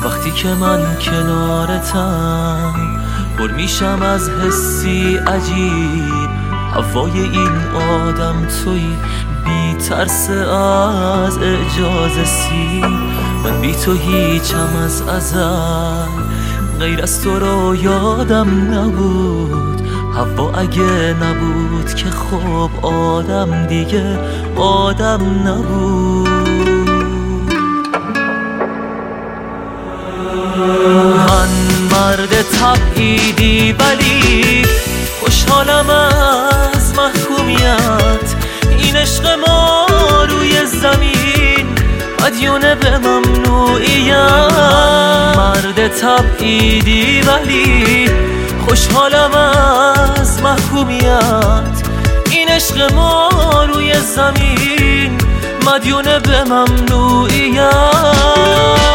وقتی که من کنارتم پر میشم از حسی عجیب. هوای این آدم تویی، بی ترس از اعجاز سیر. من بی تو هیچم از ازل، غیر از تو رو یادم نبود. هوا اگه نبود که خب آدم دیگه آدم نبود. من مرد تبعیدی ولی خوشحالم از محکومیت. این عشق ما روی زمین مدیونه به ممنوعیت. مرد تبعیدی ولی خوشحالم از محکومیت. این عشق ما روی زمین مدیونه به ممنوعیت.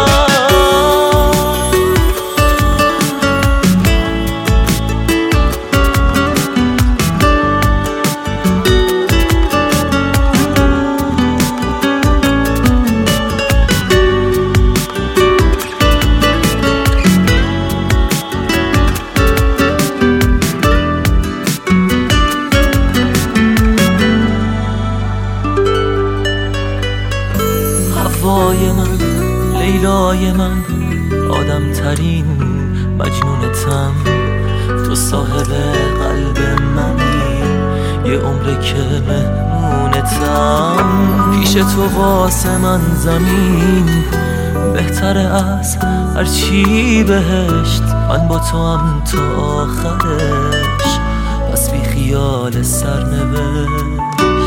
هوای من، لیلای من، آدم ترین مجنونتم. تو صاحب قلب منی، یه عمره که مهمونتم. پیش تو واسه من زمین بهتره از هرچی بهشت. من با تو هم تا آخرش، پس بی خیال سرنوشت.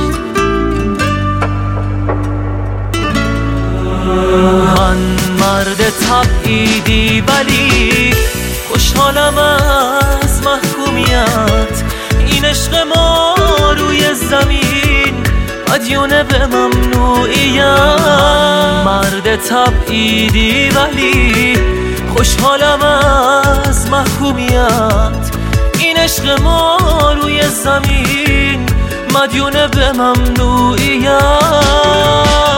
من مرد تبعیدی ولی خوشحالم از محکومیت. این عشق ما روی زمین مدیونه به ممنوعیت. مرد تبعیدی ولی خوشحالم از محکومیت. این عشق ما روی زمین مدیونه به ممنوعیت.